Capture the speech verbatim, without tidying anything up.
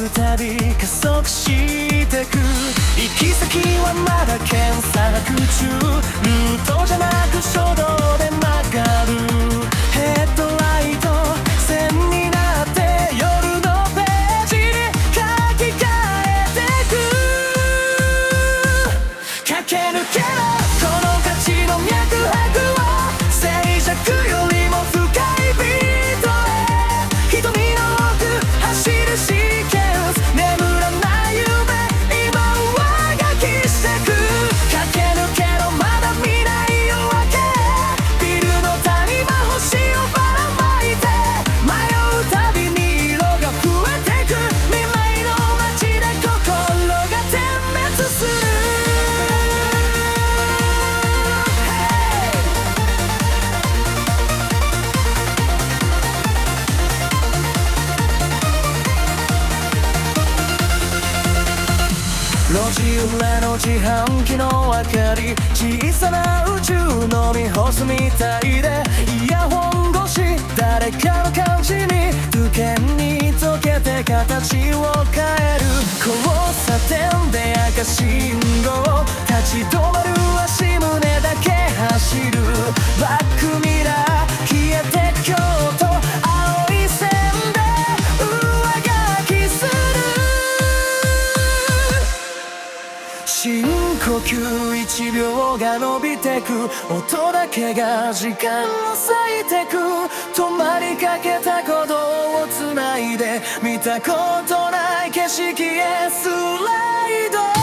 うたび加速してく。行き先はまだ検索中。ルートじゃなく初動で曲がる。ヘッドライト線になって夜のページに書き換えてく。駆け抜けろこの価値の脈拍を。静寂よりも深いビートへ。瞳の奥走るシーケンス。眠らない夢今上書きしてく。駆け抜けろまだ見ない夜明け。ビルの谷間星をばらまいて。迷うたびに色が増えてく。未来の街で心が点滅する。路地裏の自販機の明かり。小さな宇宙飲み干すみたいで。イヤホン越し誰かの感じに無限に溶けて形を変える。交差点で赤信号立ち止まる。足胸だけ走る。バックミラー消えて京都青い線で上書きする。深呼吸いちびょうが伸びてく。音だけが時間を割いてく。止まりかけた鼓動をつないで見たことない景色へスライド。